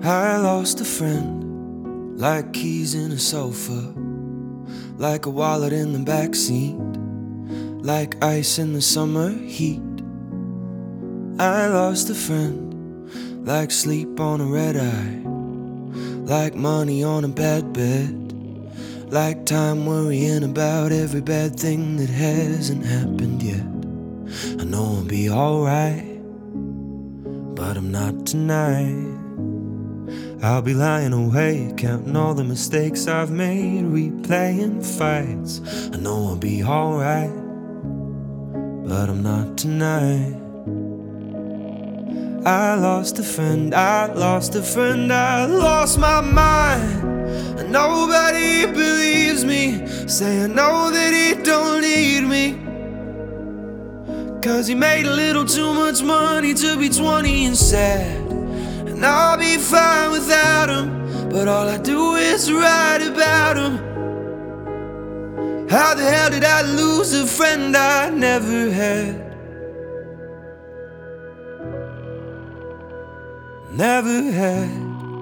I lost a friend, like keys in a sofa, like a wallet in the backseat, like ice in the summer heat. I lost a friend, like sleep on a red eye, like money on a bad bed, like time worrying about every bad thing that hasn't happened yet. I know I'll be alright, but I'm not tonight. I'll be lying awake, counting all the mistakes I've made, replaying fights. I know I'll be alright, but I'm not tonight. I lost a friend, I lost a friend, I lost my mind. And nobody believes me, say I know that he don't need me, 'cause he made a little too much money to be 20 and sad. And I'll be fine without him, but all I do is write about him. How the hell did I lose a friend I never had? Never had.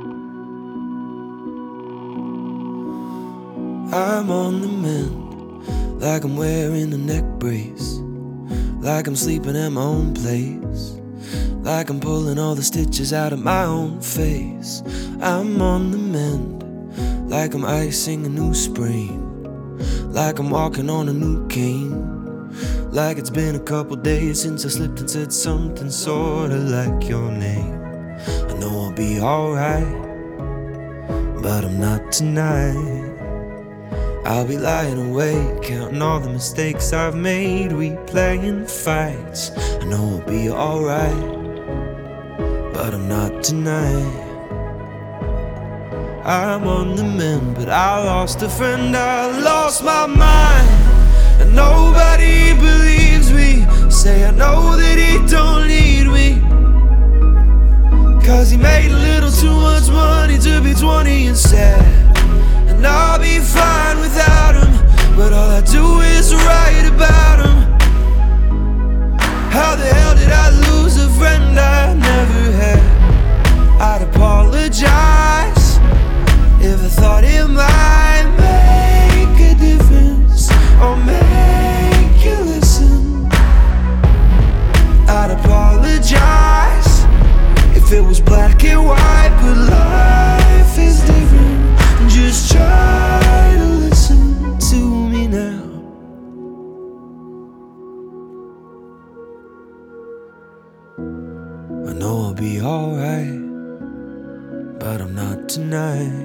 I'm on the mend, like I'm wearing a neck brace, like I'm sleeping at my own place, like I'm pulling all the stitches out of my own face. I'm on the mend, like I'm icing a new spring, like I'm walking on a new cane, like it's been a couple days since I slipped and said something sorta like your name. I know I'll be alright, but I'm not tonight. I'll be lying awake, counting all the mistakes I've made, replaying fights. I know I'll be alright, but I'm not tonight. I'm on the mend, but I lost a friend, I lost my mind. And nobody believes me, say I know that he don't need me, 'cause he made a little too much money to be 20 and sad. And I'll be fine without him, but all I do is write about him. How the hell did I lose a friend I never had? I'd apologize if I thought it might make a difference or make you listen. I'd apologize if it was black and white, but life is different. Just try to listen to me now. I know I'll be alright, but I'm not tonight.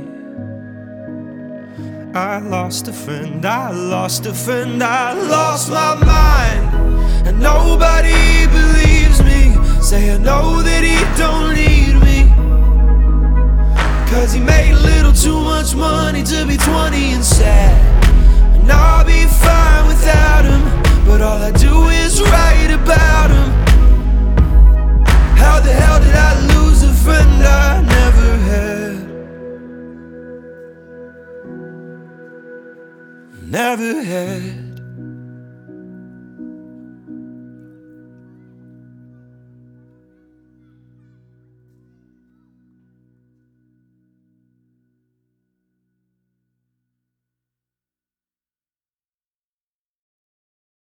I lost a friend, I lost a friend, I lost my mind. And nobody believes me, say I know that he don't need me, 'cause he made a little too much money to be 20 and sad. And I'll be fine without him, but all I do